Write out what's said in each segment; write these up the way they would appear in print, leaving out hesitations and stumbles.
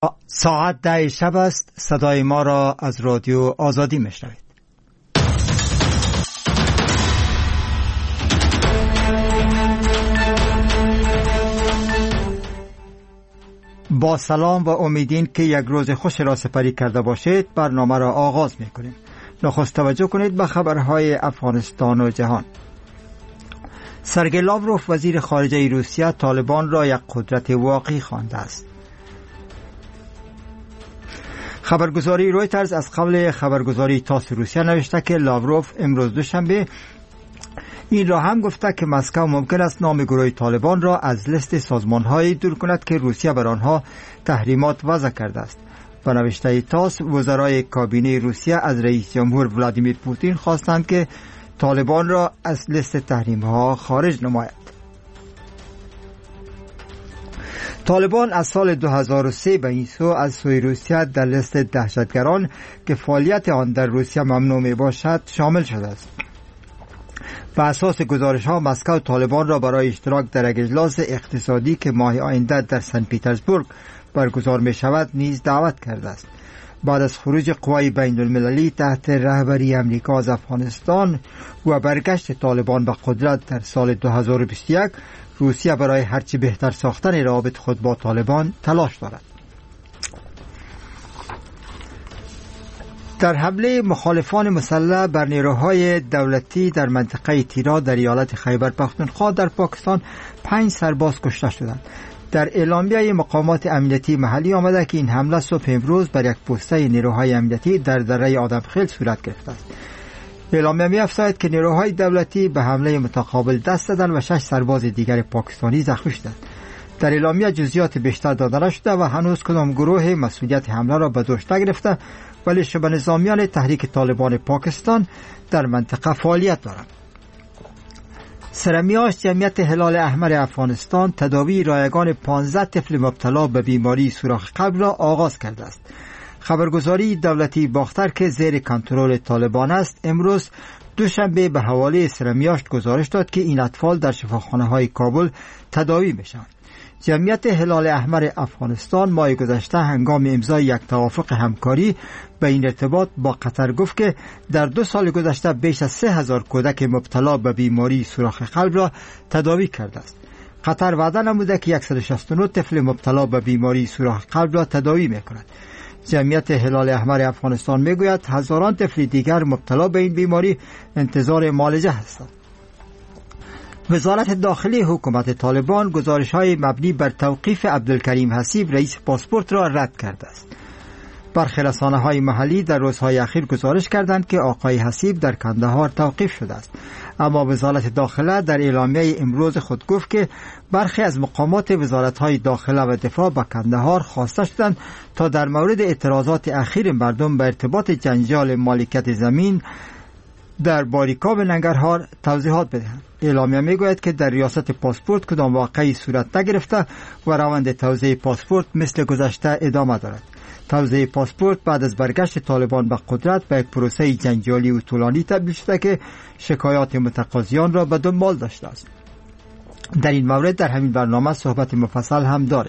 ساعت 10 شب است. صدای ما را از رادیو آزادی میشنوید. با سلام و امیدین که یک روز خوش را سپری کرده باشید، برنامه را آغاز میکنیم. نخست توجه کنید به خبرهای افغانستان و جهان. سرگئی لاوروف وزیر خارجه روسیه طالبان را یک قدرت واقعی خوانده است. خبرگزاری رویترز از قبل خبرگزاری تاس روسیه نوشته که لاوروف امروز دوشنبه این را هم گفته که مسکو ممکن است نام گروه طالبان را از لیست سازمان‌هایی دور کند که روسیه بر آنها تحریمات وضع کرده است. به نوشته تاس، وزرای کابینه روسیه از رئیس جمهور ولادیمیر پوتین خواستند که طالبان را از لیست تحریم‌ها خارج نماید. طالبان از سال 2003 به این سو از سوی روسیه در لیست دهشتگران که فعالیت آن در روسیه ممنوع می باشد شامل شده است. بر اساس گزارش‌ها مسکو طالبان را برای اشتراک در یک اجلاس اقتصادی که ماه آینده در سن پیترزبورگ برگزار می شود نیز دعوت کرده است. بعد از خروج قوای بین المللی تحت رهبری امریکا از افغانستان و برگشت طالبان به قدرت در سال 2021، روسیه برای هرچی بهتر ساختن روابط خود با طالبان تلاش دارد. در حمله مخالفان مسلح بر نیروهای دولتی در منطقه تیرا در ایالت خیبر پختونخوا در پاکستان 5 سرباز کشته شدند. در اعلامیه مقامات امنیتی محلی آمده که این حمله صبح امروز بر یک پوسته نیروهای امنیتی در دره آدمخیل صورت گرفته است. اعلامیه می‌افزاید که نیروهای دولتی به حمله متقابل دست دادند و 6 سرباز دیگر پاکستانی زخمی شدند. در اعلامیه جزئیات بیشتر داده نشده و هنوز کدام گروه مسئولیت حمله را به دوش نگرفته، ولی شبه نظامیان تحریک طالبان پاکستان در منطقه فعالیت دارند. سرمیاش جمعیت هلال احمر افغانستان تداوی رایگان 15 طفل مبتلا به بیماری سوراخ قلب را آغاز کرده است. خبرگزاری دولتی باختر که زیر کنترل طالبان است امروز دوشنبه به حواله سرمیاش گزارش داد که این اطفال در شفاخانه‌های کابل تداوی میشوند. جمعیت هلال احمر افغانستان ماه گذشته هنگام امضای یک توافق همکاری به این ارتباط با قطر گفت که در 2 سال گذشته بیش از 3000 کودک مبتلا به بیماری سوراخ قلب را تداوی کرده است. قطر وعده نموده که 169 طفل مبتلا به بیماری سوراخ قلب را تداوی می‌کند. جمعیت هلال احمر افغانستان میگوید هزاران طفل دیگر مبتلا به این بیماری انتظار معالجه هستند. وزارت داخلی حکومت طالبان گزارش‌های مبنی بر توقیف عبدالکریم حسیب رئیس پاسپورت را رد کرده است. برخی رسانه‌های محلی در روزهای اخیر گزارش کردند که آقای حسیب در کندهار توقیف شده است، اما وزارت داخله در اعلامیه امروز خود گفت که برخی از مقامات وزارت‌های داخله و دفاع به کندهار خواسته شدند تا در مورد اعتراضات اخیر مردم به ارتباط جنجال مالکیت زمین در باریکاب ننگرهار توضیحات بدهند. اعلامیه میگوید که در ریاست پاسپورت کدام واقعی صورت نگرفته و روند توزیع پاسپورت مثل گذشته ادامه دارد. توزیع پاسپورت بعد از برگشت طالبان به قدرت به یک پروسه جنجالی و طولانی تبدیل شده که شکایات متقاضیان را به دنبال داشته است. در این مورد در همین برنامه صحبت مفصل هم داریم.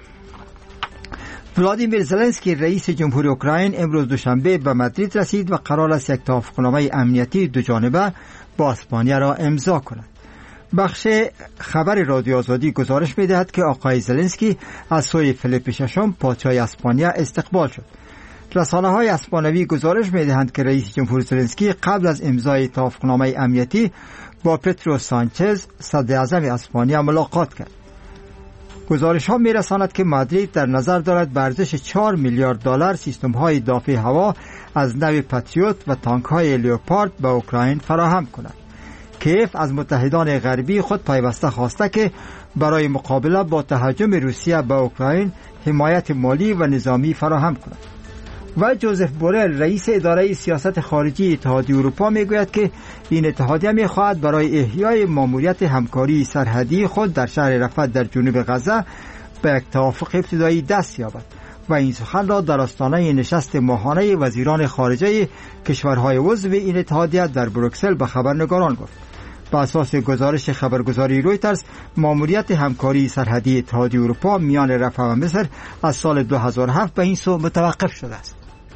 ولادیمیر زلنسکی رئیس جمهوری اوکراین امروز دوشنبه به مادرید رسید و قرار است یک توافقنامه امنیتی دوجانبه با اسپانیا را امضا کند. بخش خبر رادیو آزادی گزارش می‌دهد که آقای زلنسکی از سوی فیلیپ ششم پادشاه اسپانیا استقبال شد. رسانه‌های اسپانیایی گزارش می‌دهند که رئیس جمهور زلنسکی قبل از امضای توافقنامه امنیتی با پدرو سانچز صدر اعظم اسپانیا ملاقات کرد. گزارش ها می رساند که مادرید در نظر دارد به ارزش 4 میلیارد دلار سیستم های دافع هوا از نوع پاتریوت و تانک های لیوپارد به اوکراین فراهم کند. کیف از متحدان غربی خود پیوسته خواسته که برای مقابله با تهاجم روسیه به اوکراین حمایت مالی و نظامی فراهم کند. و جوزف بورل رئیس اداره سیاست خارجی اتحادیه اروپا میگوید که این اتحادیه میخواهد برای احیای ماموریت همکاری سرحدی خود در شهر رفح در جنوب غزه به یک توافق ابتدایی دست یابد و این سخن را در آستانه نشست ماهانه وزیران خارجه کشورهای عضو این اتحادیه در بروکسل به خبرنگاران گفت. بر اساس گزارش خبرگزاری رویترز، ماموریت همکاری سرحدی اتحادیه اروپا میان رفح و مصر از سال 2007 به این سو متوقف شده است.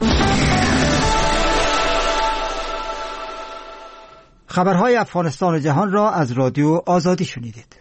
خبرهای افغانستان و جهان را از رادیو آزادی شنیدید.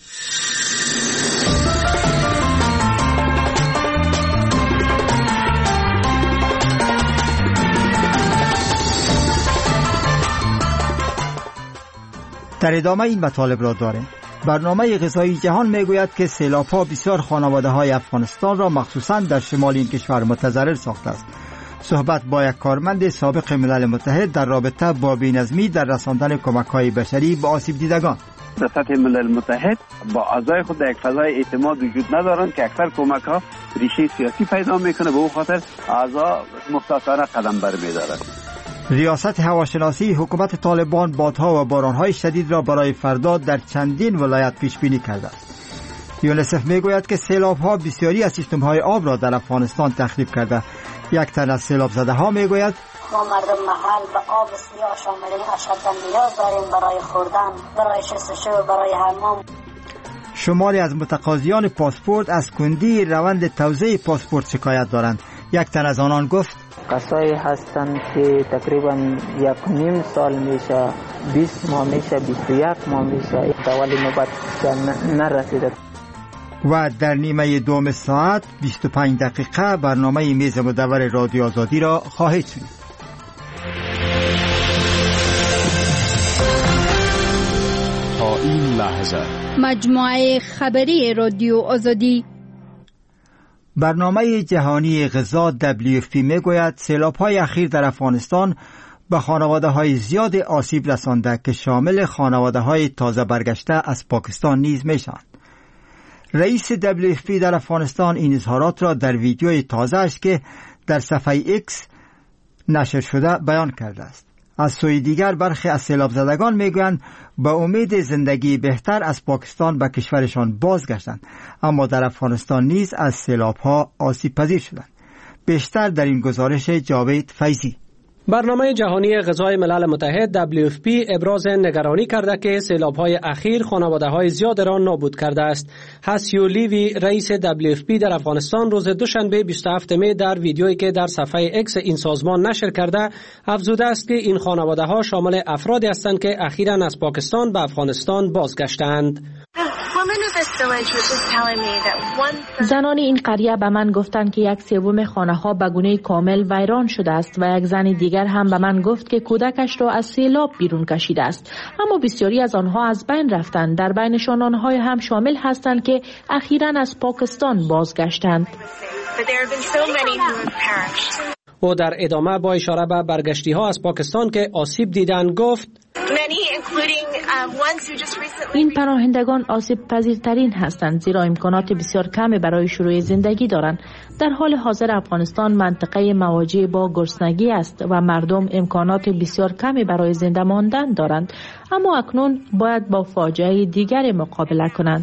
در ادامه این مطالب را داریم. برنامه غذایی جهان میگوید که سیلاب‌ها بسیار خانواده‌های افغانستان را مخصوصاً در شمال این کشور متضرر ساخته است. صحبت با یک کارمند سابق ملل متحد در رابطه با بی‌نظمی در رساندن کمک‌های بشری به آسیب دیدگان. در سطح ملل متحد با اعضای خود در یک فضای اعتماد وجود ندارند که اکثر کمک‌ها ریشه سیاسی پیدا میکنه، به او خاطر اعضا محتاطانه قدم برمی‌دارند. ریاست هواشناسی حکومت طالبان بادها و بارانهای شدید را برای فردا در چندین ولایت پیش بینی کرده است. یونیسف میگوید که سیلاب‌ها بسیاری از سیستم‌های آب را در افغانستان تخریب کرده. یک تن از سیلاب زده ها میگوید ما مردم محل به آب سیاه شامل اشد نیاز داریم برای خوردن، برای شستشو، برای حمام. شماری از متقاضیان پاسپورت از کندی روند توزیع پاسپورت شکایت دارند. یک تن از آنان گفت کسایی هستند که تقریبا 1.5 سال میشه، 20 ماه میشه، 21 ماه میشه ولی نوبت نرسیده. و در نیمه دوم ساعت 25 دقیقه برنامه میز مدور رادیو آزادی را خواهید شنید. تا این لحظه مجموعه خبری رادیو آزادی. برنامه جهانی غذا WFP میگوید سیلاب‌های اخیر در افغانستان به خانواده‌های زیاد آسیب رسانده که شامل خانواده‌های تازه برگشته از پاکستان نیز میشوند. رئیس WFP در افغانستان این اظهارات را در ویدیوی تازه‌اش که در صفحه X نشر شده بیان کرده است. از سوی دیگر برخی از سیلاب زدگان میگویند با امید زندگی بهتر از پاکستان به کشورشان بازگشتند، اما در افغانستان نیز از سیلاب‌ها آسیب پذیر شدند. بیشتر در این گزارش جاوید فیضی. برنامه جهانی غذای ملل متحد WFP ابراز نگرانی کرده که سیلاب‌های اخیر خانواده‌های زیاد را نابود کرده است. هسیو لیوی رئیس WFP در افغانستان روز دوشنبه 27 می در ویدیویی که در صفحه X این سازمان نشر کرده افزوده است که این خانواده‌ها شامل افرادی هستند که اخیراً از پاکستان به افغانستان بازگشتند. زنان این قریه به من گفتند که 1/3 خانه‌ها به گونه کامل ویران شده است و یک زن دیگر هم به من گفت که کودکش را از سیلاب بیرون کشیده است، اما بسیاری از آنها از بین رفتند. در بینشان آنها هم شامل هستند که اخیراً از پاکستان بازگشتند. او در ادامه با اشاره به برگشتی‌ها از پاکستان که آسیب دیدند گفت این پناهندگان آسیب پذیرترین هستند زیرا امکانات بسیار کمی برای شروع زندگی دارند. در حال حاضر افغانستان منطقه مواجه با گرسنگی است و مردم امکانات بسیار کمی برای زنده ماندن دارند، اما اکنون باید با فاجعه دیگری مقابله کنند.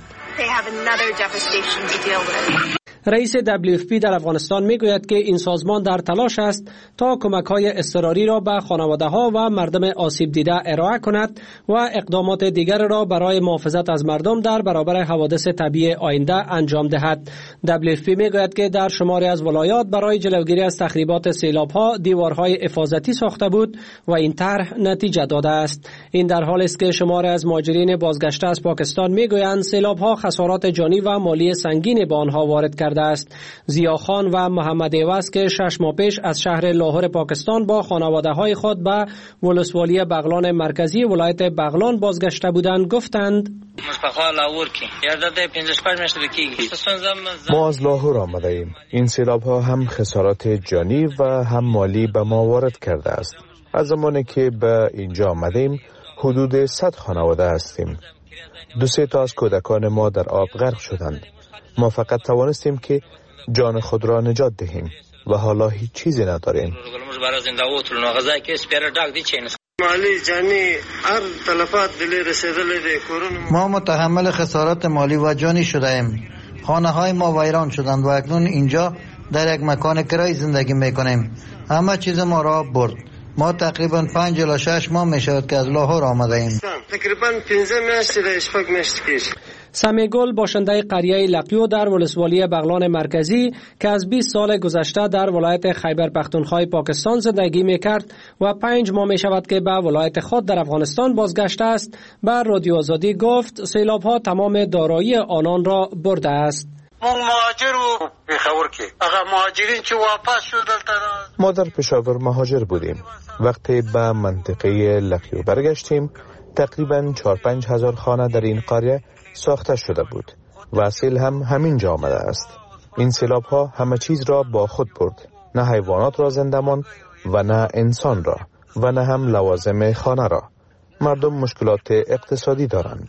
رئیس WFP در افغانستان میگوید که این سازمان در تلاش است تا کمک‌های اضطراری را به خانواده‌ها و مردم آسیب دیده ارائه کند و اقدامات دیگر را برای محافظت از مردم در برابر حوادث طبیعی آینده انجام دهد. WFP میگوید که در شماری از ولایات برای جلوگیری از تخریبات سیلاب‌ها دیوارهای حفاظتی ساخته بود و این طرح نتیجه داده است. این در حالی است که شماری از مهاجرین بازگشته از پاکستان میگویند سیلاب‌ها خسارات جانی و مالی سنگین به آنها وارد کرده است. ضیاخان و محمد ایوز که 6 ماه پیش از شهر لاهور پاکستان با خانواده‌های خود به ولسوالی بغلان مرکزی ولایت بغلان بازگشته بودند گفتند ما از لاهور آمده ایم. این سیلاب‌ها هم خسارات جانی و هم مالی به ما وارد کرده است. از زمانی که به اینجا آمدیم حدود 100 خانواده هستیم. 2-3 تا از کودکان ما در آب غرق شدند. ما فقط توانستیم که جان خود را نجات دهیم و حالا هیچ چیزی نداریم. ما متحمل خسارات مالی و جانی شده ایم. خانه های ما ویران شدند و اکنون اینجا در یک مکان کرای زندگی میکنیم. همه چیز ما را برد. ما تقریبا 5 الی 6 ماه می شود که از لاهور آمده ایم. تقریبا 15 میاشت و اشفاق میشتکیش. سمیگل باشنده قریه لقیو در ولسوالی بغلان مرکزی که از 20 سال گذشته در ولایت خیبر پختونخوا پاکستان زندگی میکرد و 5 ماه می شود که به ولایت خود در افغانستان بازگشته است، به رادیو آزادی گفت سیلاب ها تمام دارایی آنان را برده است. ما در پشاور مهاجر بودیم. وقتی به منطقه لقیو برگشتیم تقریبا 4-5 هزار خانه در این قریه ساخته شده بود و سیل هم همین جا آمده است. این سیلاب ها همه چیز را با خود برد، نه حیوانات را زنده ماند و نه انسان را و نه هم لوازم خانه را. مردم مشکلات اقتصادی دارند.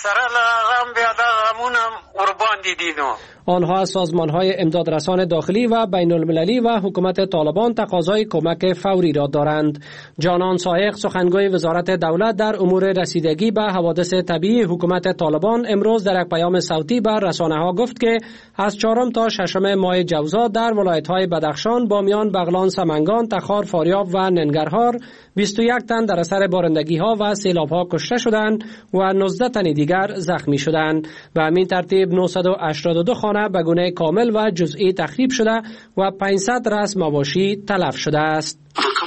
آنها از سازمان‌های امدادرسان داخلی و بین المللی و حکومت طالبان تقاضای کمک فوری را دارند. جانان سایق سخنگوی وزارت دولت در امور رسیدگی به حوادث طبیعی حکومت طالبان امروز در یک پیام صوتی به رسانه‌ها گفت که از 4 تا 6 ماه جوزا در ولایت‌های بدخشان، بامیان، بغلان، سمنگان، تخار، فاریاب و ننگرهار 21 تن در اثر بارندگی‌ها و سیلاب‌ها کشته شدند و 19 تن دیگر زخمی شدند. به همین ترتیب 982 خانه به گونه کامل و جزئی تخریب شده و 500 رأس مواشی تلف شده است.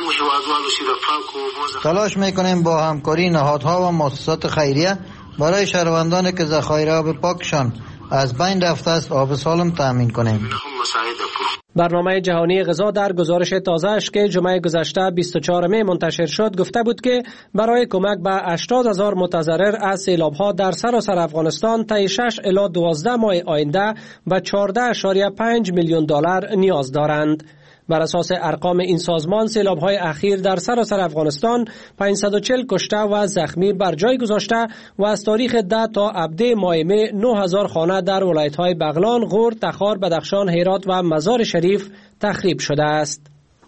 تلاش میکنیم با همکاری نهادها و مؤسسات خیریه برای شهروندانی که ذخایر آب پاکشان از بین رفته است آب سالم تامین کنیم. برنامه جهانی غذا در گزارش تازه‌اش که جمعه گذشته 24 می منتشر شد گفته بود که برای کمک به 80,000 متضرر از سیلاب‌ها در سراسر افغانستان طی 6 الی 12 ماه آینده به 14.5 میلیون دلار نیاز دارند. بر اساس ارقام این سازمان سیلاب‌های اخیر در سراسر افغانستان 540 کشته و زخمی بر جای گذاشته و از تاریخ 10 تا ابده ماه می 9000 خانه در ولایت‌های بغلان، غور، تخار، بدخشان، هرات و مزار شریف تخریب شده است.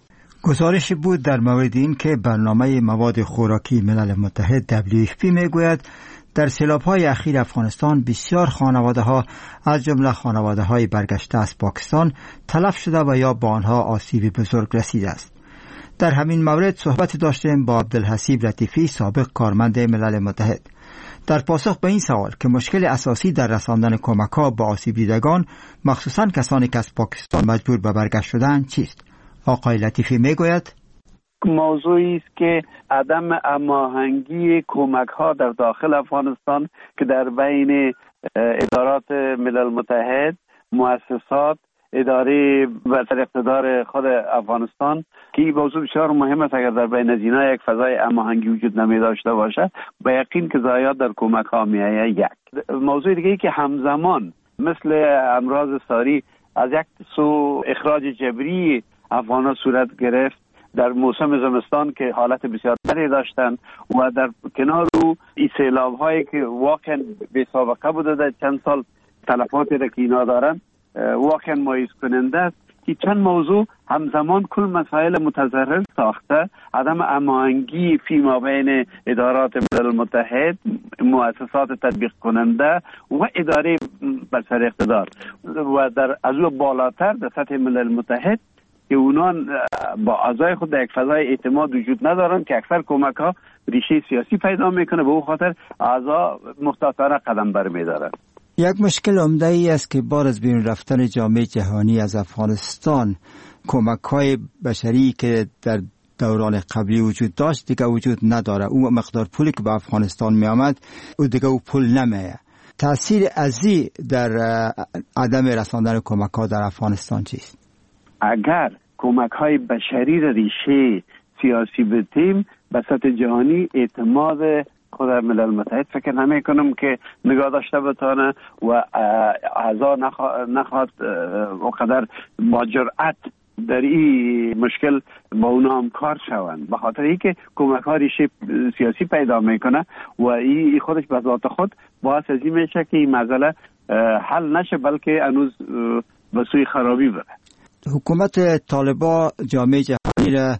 گزارش بود در مورد این که برنامه مواد خوراکی ملل متحد WFP میگوید در سیلاب‌های اخیر افغانستان بسیار خانواده‌ها از جمله خانواده‌های برگشته از پاکستان تلف شده و یا با آنها آسیب بزرگ رسیده است. در همین مورد صحبت داشتیم با عبدالحسیب لطیفی، سابق کارمند ملل متحد. در پاسخ به این سوال که مشکل اساسی در رساندن کمک‌ها به آسیب دیدگان، مخصوصاً کسانی که از پاکستان مجبور به برگشت شدند، چیست؟ آقای لطیفی میگوید موضوعی است که عدم هماهنگی کمک‌ها در داخل افغانستان که در بین ادارات ملل متحد، مؤسسات، اداره بر اقتدار خود افغانستان که این موضوع بسیار مهم است. اگر در بین از اینا یک فضای هماهنگی وجود نمی داشته باشد به یقین که ضایعات در کمک‌ها می‌آید. یک موضوع دیگه ای که همزمان مثل امراض ساری از یک سو اخراج جبری افغان‌ها صورت گرفت در موسم زمستان که حالت بسیار بدی داشتند و در کنار او این سیلاب‌هایی که واقعا بی سابقه بوده در چند سال تلفاتی را که اینا دارن واقعا مایوس کننده است که چند موضوع همزمان کل مسائل متضرر ساخته، عدم هماهنگی فیما بین ادارات ملل متحد، مؤسسات تطبیق کننده و اداره بر سر اقتدار و در از او بالاتر در سطح ملل متحد که اونان با اعضای خود در یک فضای اعتماد وجود ندارن که اکثر کمک ها ریشه سیاسی پیدا میکنه، به او خاطر اعضا محتاطانه قدم برمیدارن. یک مشکل عمده ای است که بعد از بیرون رفتن جامعه جهانی از افغانستان کمک های بشری که در دوران قبلی وجود داشت دیگه وجود نداره. او مقدار پولی که به افغانستان می آمد او دیگه او پول نمیه. تاثیر ازی در عدم رساندن کمک ها در افغانستان چیست؟ اگر کمک های بشری را ریشه سیاسی بدیم به سطح جهانی اعتماد خود ملل متحد فکر نمی کنم که نگاه داشته بتانه و اعضا نخواد اونقدر با جرأت در این مشکل با اونا همکار شوند، به خاطر اینکه کمک ها ریشه سیاسی پیدا میکنه و این خودش به ذات خود باعث از این میشه که این مسئله حل نشه بلکه هنوز به سوی خرابی بره. حکومت طالبان جامعه جهانی را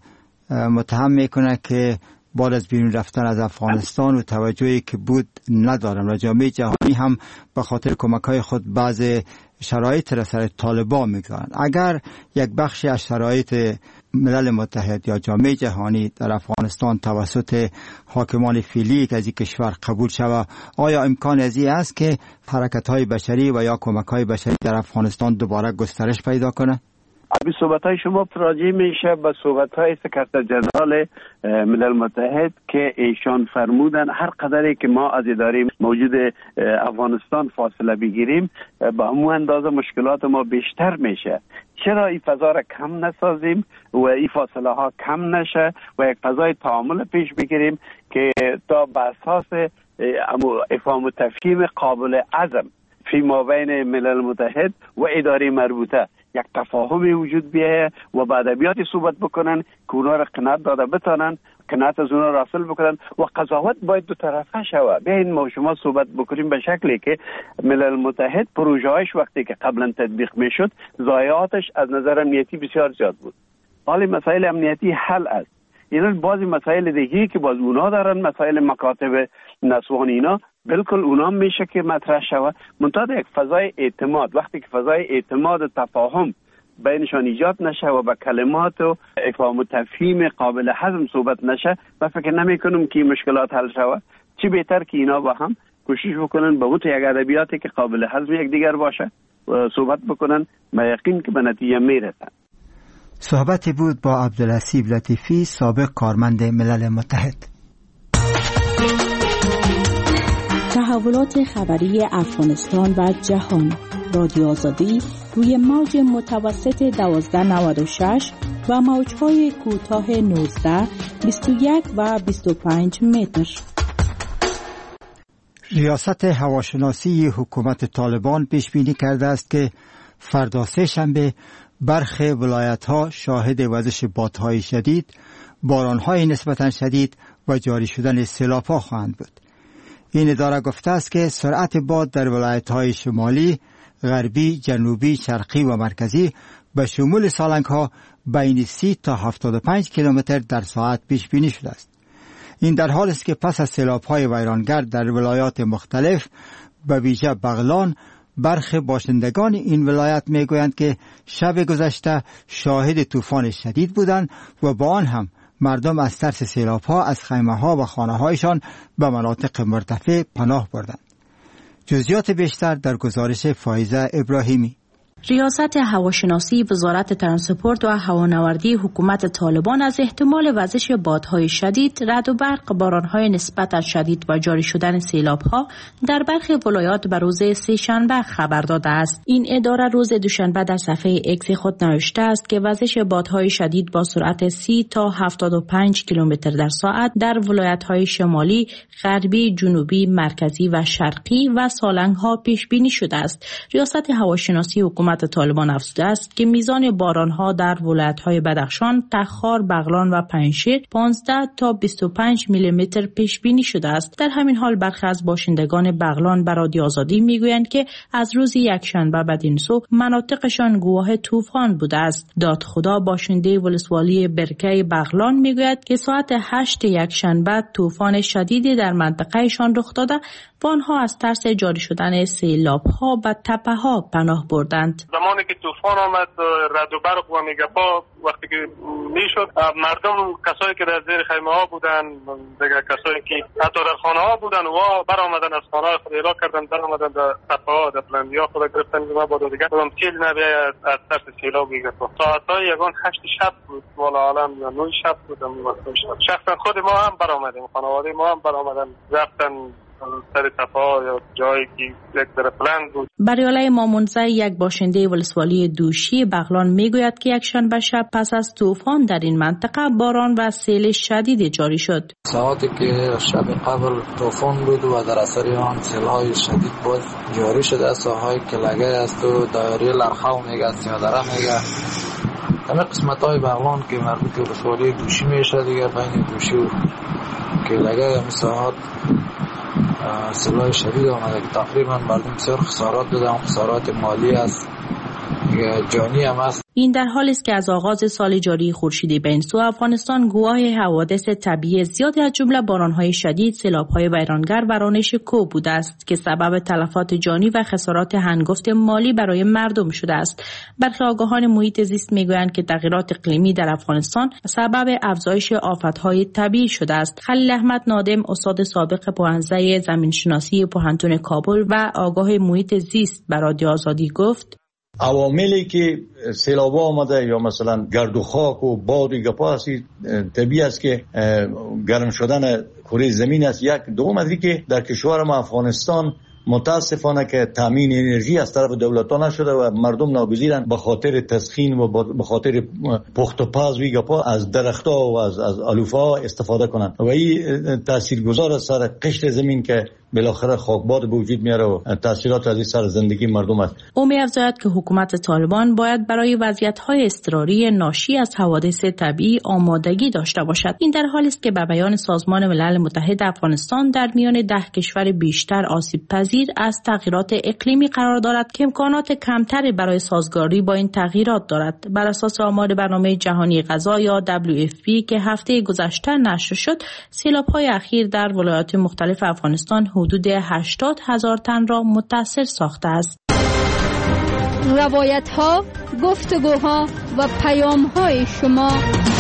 متهم میکنه که بعد از بیرون رفتن از افغانستان و توجهی که بود ندارن و جامعه جهانی هم به خاطر کمک‌های خود بعض شرایط را سر طالبان میگذارن. اگر یک بخشی از شرایط ملل متحد یا جامعه جهانی در افغانستان توسط حاکمان فعلی که از این کشور قبول شود، آیا امکان از این است که حرکت‌های بشری و یا کمک‌های بشری در افغانستان دوباره گسترش پیدا کنه؟ ابی صحبت‌های شما راجع میشه به صحبت‌های سکرتر جنرال ملل متحد که ایشان فرمودن هر قدری که ما از اداره موجود افغانستان فاصله بگیریم به همون اندازه مشکلات ما بیشتر میشه. چرا این فضا را کم نسازیم و این فاصله ها کم نشه و یک فضای تعامل پیش بگیریم که تا به اساس افهام و تفهیم قابل عزم فی ما بین ملل متحد و اداره مربوطه یک تفاهمی وجود بیه و با ادبیاتی صحبت بکنن که اونا را قناعت داده بتانن، قناعت از اونا را حاصل بکنن و قضاوت باید دو طرفه شوه. بیاین ما شما صحبت بکنیم به شکلی که ملل متحد پروژه‌اش وقتی که قبلا تطبیق میشد ضایعاتش از نظر امنیتی بسیار زیاد بود. حالی مسائل امنیتی حل است. یعنی بعضی مسائل دیگه که باز اونا دارن، مسائل مکاتب نسوانی اینا بالکل اونا میشه که مطرح شوه. منتها یک فضای اعتماد، وقتی که فضای اعتماد و تفاهم بینشان ایجاد نشه و با کلمات و افهام و تفهیم قابل هضم صحبت نشه، من فکر نمی کنم که مشکلات حل شوه. چی بهتر که اینا با هم کوشش بکنن به بود یک ادبیاتی که قابل هضم یک دیگر باشه و صحبت بکنن، با یقین که به نتیجه میرسن. صحبتی بود با عبدالحسیب لطیفی، سابق کارمند ملل متحد. تحولات خبری افغانستان و جهان، رادیو آزادی روی موج متوسط 1296 و موج‌های کوتاه 19، 21 و 25 متر. ریاست هواشناسی حکومت طالبان پیش بینی کرده است که فردا سه شنبه برخی ولایت‌ها شاهد وزش بادهای شدید، باران‌های نسبتاً شدید و جاری شدن سیلاب‌ها خواهند بود. این اداره گفته است که سرعت باد در ولایت‌های شمالی، غربی، جنوبی، شرقی و مرکزی به شمول سالنگ‌ها بین 30 تا 75 کیلومتر در ساعت پیش بینی شده است. این در حالی است که پس از سیلاب‌های ویرانگر در ولایات مختلف به ویژه بغلان، برخی باشندگان این ولایت میگویند که شب گذشته شاهد طوفان شدید بودند و با آن هم مردم از ترس سیلاب‌ها از خیمه‌ها و خانه‌هایشان به مناطق مرتفع پناه بردند. جزئیات بیشتر در گزارش فایزه ابراهیمی. ریاست هواشناسی وزارت ترانسپورت و هوانوردی حکومت طالبان از احتمال وزش بادهای شدید، رعد و برق، بارانهای نسبتاً شدید و جاری شدن سیلاب‌ها در برخی ولایات به روز سه‌شنبه خبر داده است. این اداره روز دوشنبه در صفحه اکس خود نوشته است که وزش بادهای شدید با سرعت 30 تا 75 کیلومتر در ساعت در ولایت‌های شمالی، غربی، جنوبی، مرکزی و شرقی و سالنگ‌ها پیش بینی شده است. ریاست هواشناسی حکومت طالبان افزوده است که میزان بارانها در ولایت‌های بدخشان، تخار، بغلان و پنجشیر 15 تا 25 میلیمتر پیش بینی شده است. در همین حال برخی از باشندگان بغلان به رادیو آزادی میگویند که از روز یکشنبه بدین سو مناطقشان گواه طوفان بوده است. دادخدا باشنده ولسوالی برکه بغلان میگوید که ساعت 8 یکشنبه طوفان شدیدی در منطقهشان رخ داده و آنها از ترس جاری شدن سیلاب‌ها به تپه‌ها پناه بردند. زمانی که طوفان آمد، رعد و برق و میگاپا وقتی که میشد، مردم کسایی که در زیر خیمه ها بودن، دیگه کسایی که حتی در خانه ها بودن و برآمدن از خانه خود اعلام کردن، برآمدن در تپه ها، در بلندی ها خود گرفتن و بعد دیگه اون چیل نبیه از ترس سیلاب میگاپا. ساعت‌های یگان 8 شب بود، والا عالم 9 شب بودم. شخصا خود ما هم برآمدیم، خانواده ما هم برآمدن، رفتن سر تپا یا جایی که یک طرف بلند بود. بریاله مامونزه، یک باشنده ولسوالی دوشی بغلان میگوید که یکشنبه شب پس از طوفان در این منطقه باران و سیل شدید جاری شد. ساعتی که شب قبل طوفان بود و در اثر آن سیل‌های شدید بود جاری شده از ساحه‌های کلگه است و دایره لرخاو میگه است یا دره میگه. همه قسمت‌های بغلان که مربوط به ولسوالی دوشی میشه دیگه، بین دوشی و کلگه هم ساعات سیل‌های شدید آمده که تقریبا مردم بسیار خسارات دادن، خسارات مالی است، جانی هم است. این در حالی است که از آغاز سال جاری خورشیدی به این سو افغانستان گواه حوادث طبیعی زیادی از جمله باران‌های شدید، سیلاب‌های ویرانگر و رانش کوه بوده است که سبب تلفات جانی و خسارات هنگفت مالی برای مردم شده است. برخی آگاهان محیط زیست میگویند که تغییرات اقلیمی در افغانستان سبب افزایش آفت‌های طبیعی شده است. خلیل احمد نادم، استاد سابق پوهنځی زمینشناسی پوهنتون کابل و آگاه محیط زیست به رادیو آزادی گفت: عواملی که سیلاب آمده یا مثلا گرد و خاک و باد و گپا هستی طبیعی است که گرم شدن کره زمین است. یک دوم از که در کشور ما افغانستان متاسفانه که تامین انرژی از طرف دولت‌ها نشده و مردم ناگزیرند به خاطر تسخین و به خاطر پخت و پز و گپا از درخت‌ها و از علوفه‌ها استفاده کنند و این تاثیرگذار است سر قشر زمین که بالاخره خاکباد به وجود میاره و تاثیرات از این سر زندگی مردم است. او می‌افزاید که حکومت طالبان باید برای وضعیت‌های اضطراری ناشی از حوادث طبیعی آمادگی داشته باشد. این در حالی است که به بیان سازمان ملل متحد افغانستان در میان 10 کشور بیشتر آسیب پذیر از تغییرات اقلیمی قرار دارد که امکانات کمتری برای سازگاری با این تغییرات دارد. بر اساس آمار برنامه جهانی غذا یا WFP که هفته گذشته نشر شد، سیلاب‌های اخیر در ولایات مختلف افغانستان حدود 80,000 تن را متاثر ساخته است. روایت‌ها، گفتگوها و پیام‌های شما.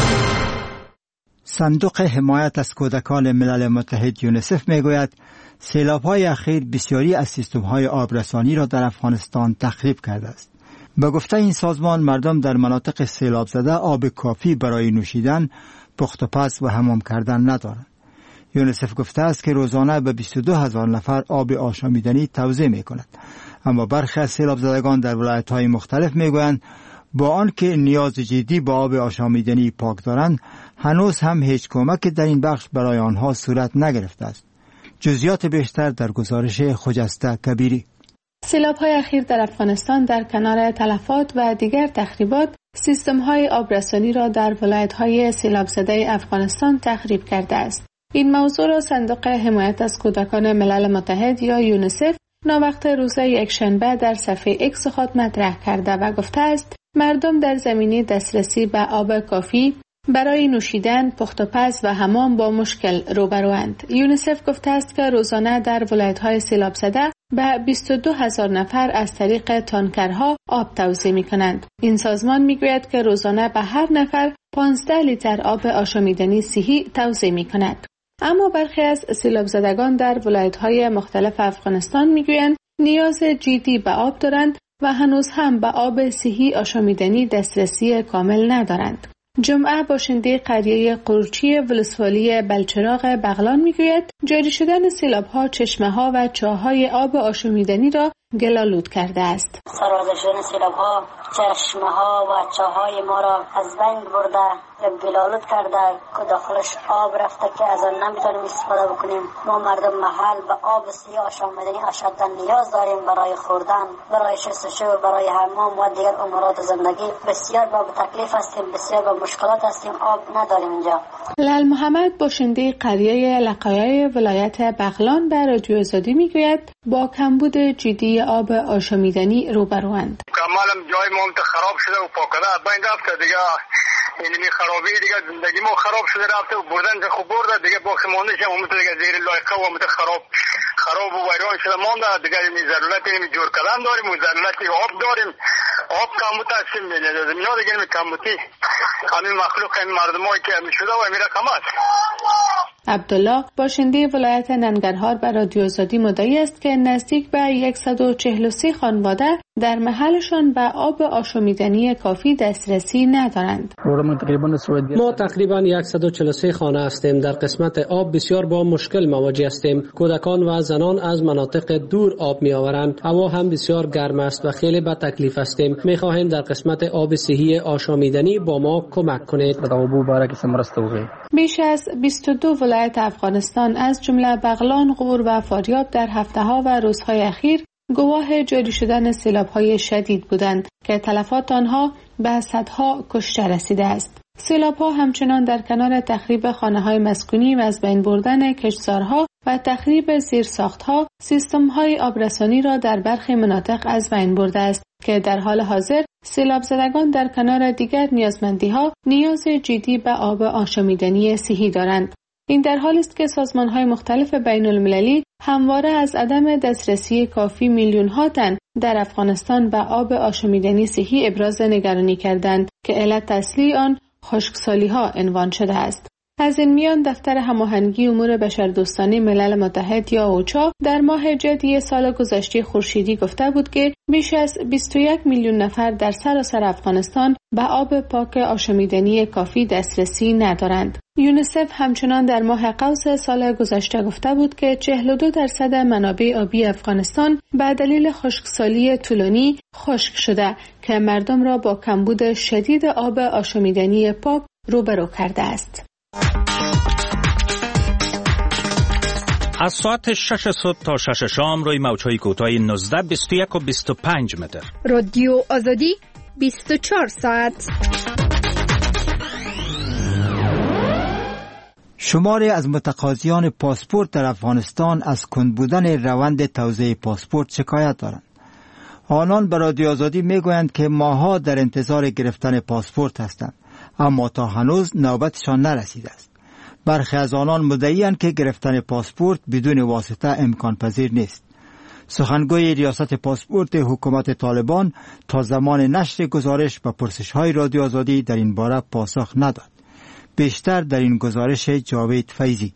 صندوق حمایت از کودکان ملل متحد یونیسف میگوید سیلاب‌های اخیر بسیاری از سیستم‌های آبرسانی را در افغانستان تخریب کرده است. به گفته این سازمان مردم در مناطق سیلاب زده آب کافی برای نوشیدن، پخت و پز و حمام کردن ندارند. یونیسف گفته است که روزانه به 22,000 نفر آب آشامیدنی توزیع می‌کند. اما برخی از سیلاب زدگان در ولایت‌های مختلف میگویند با آنکه نیاز جدی به آب آشامیدنی پاک دارند، هنوز هم هیچ کمک در این بخش برای آنها صورت نگرفته است. جزئیات بیشتر در گزارش خجسته کبیری. سیلاب‌های اخیر در افغانستان در کنار تلفات و دیگر تخریبات سیستم‌های آبرسانی را در ولایت‌های سیلاب زده افغانستان تخریب کرده است. این موضوع را صندوق حمایت از کودکان ملل متحد یا یونیسف ناوقت روز یکشنبه در صفحه اکس خود مطرح کرده و گفته است مردم در زمینه دسترسی به آب کافی برای نوشیدن، پخت و پز و حمام با مشکل روبروند. یونیسف گفته است که روزانه در ولایت‌های سیلاب زده به 22,000 نفر از طریق تانکرها آب توزیع می‌کنند. این سازمان می‌گوید که روزانه به هر نفر 15 لیتر آب آشامیدنی صحی توزیع می‌کند. اما برخی از سیلاب زدگان در ولایت‌های مختلف افغانستان می‌گویند نیاز جدی به آب دارند و هنوز هم به آب صحی آشامیدنی دسترسی کامل ندارند. جمعه باشنده قریه قورچی ولسوالی بلچراغ بغلان میگوید جاری شدن سیلاب‌ها چشمه‌ها و چاه‌های آب آشامیدنی را گل‌آلود کرده است. سرازیر شدن سیلاب‌ها چشمه‌ها و چاه‌های ما را از بین برده، گل‌آلود کرده که داخلش آب رفته که از آن نمیتونیم استفاده بکنیم. ما مردم محل به آب صحی آشامیدنی اشداً نیاز داریم برای خوردن، برای شستشو، برای حمام و دیگر امورات زندگی. بسیار با تکلیف هستیم، بسیار با مشکلات هستیم، آب نداریم اینجا. لال محمد باشنده قریه لقایای ولایت بغلان به رادیو آزادی میگوید با کمبود جدی آب آشامیدنی روبروند. کاملا جای ما خراب شده و پاکده بین رفته دیگه، یعنی خرابی دیگه زندگی ما خراب شده رفته و بردن خوب برده دیگه باقی مونده شه اون دیگه زیر لایقه و مت خراب و ویران شده مونده دیگه. می ضرورت می جور کردن داریم و ضرورت آب داریم. آب کمبود هستیم دنیا دیگه می کمبودی همین مخلوق این مردمایی که می شده و میره کمات. عبدالله باشنده ولایت ننگرهار به رادیو آزادی مدعی است که نزدیک به 143 خانواده در محلشان به آب آشامیدنی کافی دسترسی ندارند. ما تقریبا 143 خانه هستیم. در قسمت آب بسیار با مشکل مواجه هستیم. کودکان و زنان از مناطق دور آب می آورند. هوا هم بسیار گرم است و خیلی به تکلیف هستیم. می خواهیم در قسمت آب صحی آشامیدنی با ما کمک کنید. بیش از 22 ولایت افغانستان از جمله بغلان، غور و فاریاب در هفته‌ها و روزهای اخیر گواه جاری شدن سیلاب‌های شدید بودند که تلفات آنها به صدها کشته رسیده است. سیلاب‌ها همچنان در کنار تخریب خانه‌های مسکونی و از بین بردن کشتزارها و تخریب زیرساختها، سیستم‌های آبرسانی را در برخی مناطق از بین برده است که در حال حاضر سیلاب زدگان در کنار دیگر نیازمندی‌ها نیاز جدی به آب آشامیدنی صحی دارند. این در حالی است که سازمان‌های مختلف بین‌المللی همواره از عدم دسترسی کافی میلیون‌ها تن در افغانستان به آب آشامیدنی صحی ابراز نگرانی کردند که علت اصلی آن خشکسالی‌ها عنوان شده است. از این میان دفتر هماهنگی امور بشردوستانه ملل متحد یا اوچا در ماه ژوئیه سال گذشته خورشیدی گفته بود که بیش از 21 میلیون نفر در سراسر افغانستان به آب پاک آشامیدنی کافی دسترسی ندارند. یونیسف همچنان در ماه قوس سال گذشته گفته بود که 42% منابع آبی افغانستان به دلیل خشکسالی طولانی خشک شده که مردم را با کمبود شدید آب آشامیدنی پاک روبرو کرده است. از ساعت 6 صبح تا 6 شام روی موج‌های کوتاه 19، 21 و 25 متر. رادیو آزادی 24 ساعت. شماری از متقاضیان پاسپورت در افغانستان از کند بودن روند توزیع پاسپورت شکایت دارند. آنان به رادیو آزادی میگویند که ماها در انتظار گرفتن پاسپورت هستند، اما تا هنوز نوبتشان نرسیده است. برخی از آنان مدعی‌اند که گرفتن پاسپورت بدون واسطه امکان پذیر نیست. سخنگوی ریاست پاسپورت حکومت طالبان تا زمان نشر گزارش به پرسش‌های رادیو آزادی در این باره پاسخ نداد. بیشتر در این گزارش جاوید فیضی.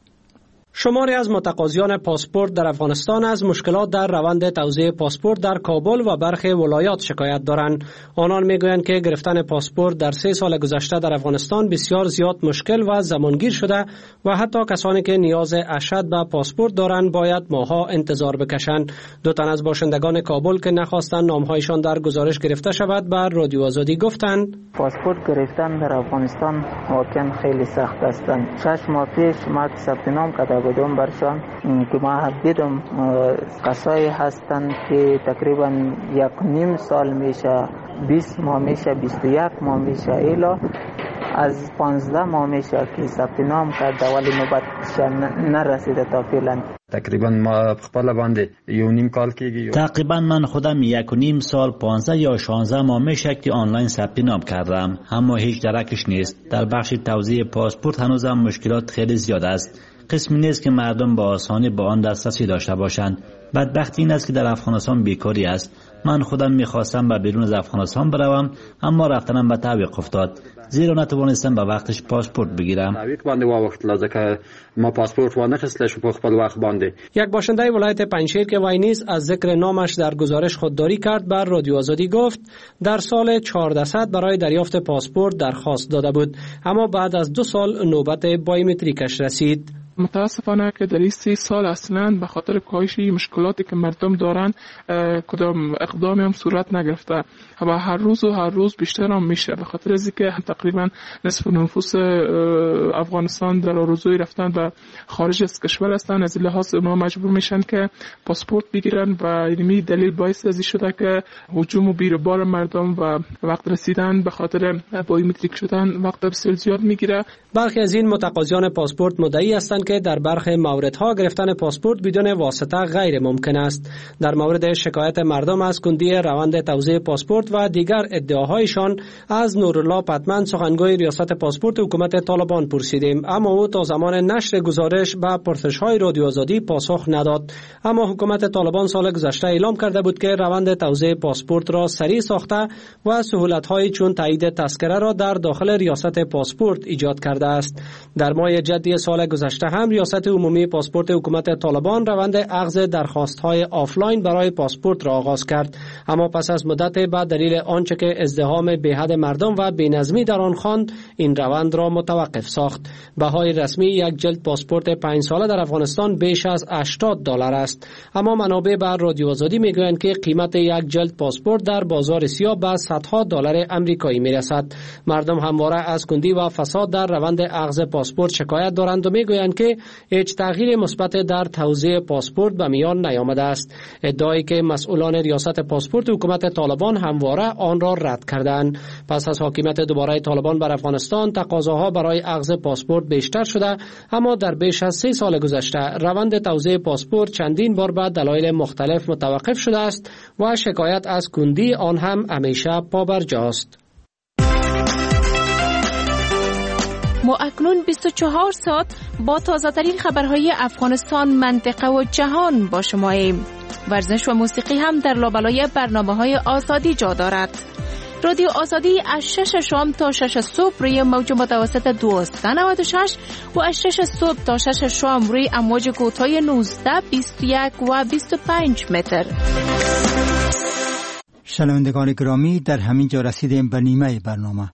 شماری از متقاضیان پاسپورت در افغانستان از مشکلات در روند توزیع پاسپورت در کابل و برخی ولایات شکایت دارند. آنان میگویند که گرفتن پاسپورت در 3 سال گذشته در افغانستان بسیار زیاد مشکل و زمانگیر شده و حتی کسانی که نیاز اشد به پاسپورت دارند باید ماها انتظار بکشند. 2 تن از باشندگان کابل که نخواستند نامهایشان در گزارش گرفته شود بر رادیو آزادی گفتند پاسپورت گرفتن در افغانستان واقعا خیلی سخت است. 6 ماه پیش ما ثبت نام کرده بودم برشان که ما دیدم کسایی هستند که تقریبا 1.5 سال میشه، 20 ماه میشه، 21 ماه میشه، الا از 15 ماه میشه که ثبت نام کرده ولی نوبتشان نرسیده تا فعلا. تقریبا ما خپل باندې 1.5 کال کېږي. تقریبا من خودم 1.5 سال 15 یا 16 ماه میشه که آنلاین ثبت نام کردم، اما هیچ درکش نیست. در بخش توزیع پاسپورت هنوزم مشکلات خیلی زیاد است. قسمی نیست که مردم با آسانی با آن دسترسی داشته باشند. بدبختی این است که در افغانستان بیکاری است. من خودم میخواستم به بیرون از افغانستان بروم، اما رفتنم به تعویق افتاد، زیرا نتوانستم به وقتش پاسپورت بگیرم. تعویق باندې واوښتله ځکه ما پاسپورت وانخیستلی شو په خپل وخت باندې. یک باشنده ولایت پنجشیر که وی نیز از ذکر نامش در گزارش خودداری کرد بر رادیو آزادی گفت در سال 1400 برای دریافت پاسپورت درخواست داده بود، اما بعد از 2 سال نوبت بایومتریکش رسید. متاسفانه که در این 3 سال اصلا به خاطر کاهش مشکلاتی که مردم دارن کدام اقدامی هم صورت نگرفته و هر روز بیشتر هم میشه، به خاطر از اینکه تقریبا نصف نفوس افغانستان در آرزوی رفتن به خارج از کشور هستن. از این لحاظ اونا مجبور میشن که پاسپورت بگیرن و این دلیل باعث از شده که هجوم و بیروبار مردم و وقت رسیدن به خاطر بایومتریک شدن وقت بسیار زیاد میگیره. برخی از این متقاضیان پاسپورت مدعی هستند که در برخی موردها گرفتن پاسپورت بدون واسطه غیر ممکن است. در مورد شکایت مردم از کندی روند توزیع پاسپورت و دیگر ادعاهایشان از نورالله پتمن سخنگوی ریاست پاسپورت حکومت طالبان پرسیدیم، اما او تا زمان نشر گزارش به پرسش‌های رادیو آزادی پاسخ نداد. اما حکومت طالبان سال گذشته اعلام کرده بود که روند توزیع پاسپورت را سریع ساخته و سهولت‌های چون تایید تذکره را در داخل ریاست پاسپورت ایجاد کرده است. در ماه ژوئیه سال گذشته هم ریاست عمومی پاسپورت حکومت طالبان روند اخذ درخواست‌های آفلاین برای پاسپورت را آغاز کرد، اما پس از مدت به دلیل آنچه که ازدحام بی‌حد مردم و بی‌نظمی در آن خواند این روند را متوقف ساخت. بهای رسمی یک جلد پاسپورت 5 ساله در افغانستان بیش از $80 است، اما منابع بر رادیو آزادی میگویند که قیمت یک جلد پاسپورت در بازار سیاه به صدها دلار آمریکایی میرسد. مردم همواره از کندی و فساد در روند اخذ پاسپورت شکایت دارند و میگویند که که هیچ تغییر مثبت در توزیع پاسپورت به میان نیامده است. ادعایی که مسئولان ریاست پاسپورت حکومت طالبان همواره آن را رد کردند. پس از حاکمیت دوباره طالبان بر افغانستان تقاضاها برای اخذ پاسپورت بیشتر شده، اما در بیش از 3 سال گذشته روند توزیع پاسپورت چندین بار به دلایل مختلف متوقف شده است و شکایت از کندی آن هم همیشه پابرجاست. ما اکنون 24 ساعت با تازه‌ترین خبرهای افغانستان، منطقه و جهان با شماییم. ورزش و موسیقی هم در لابلای برنامه‌های آزادی جا دارد. رادیو آزادی از 6 شام تا 6 صبح روی موج متوسط 1296 و از 6 صبح تا 6 شام روی امواج کوتاه 19، 21 و 25 متر. شنوندگان گرامی، در همین جا رسیدیم به نیمه برنامه.